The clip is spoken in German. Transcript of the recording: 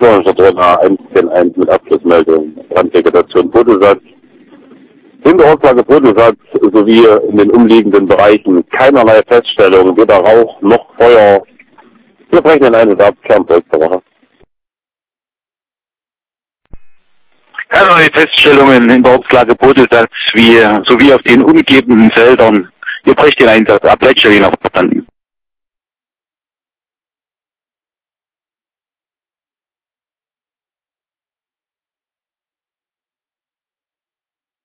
Verdronner 110.1 mit Abschlussmeldung, Brandvegetation Bodensatz. In der Ortslage Bodensatz sowie in den umliegenden Bereichen keinerlei Feststellungen, weder Rauch noch Feuer. Wir brechen in eine Kernprojektwoche. Keinerlei Feststellungen in der Ortslage Bodensatz sowie auf den umgebenden Feldern. Wir brechen den Einsatz ab. Leitstelle noch verstanden.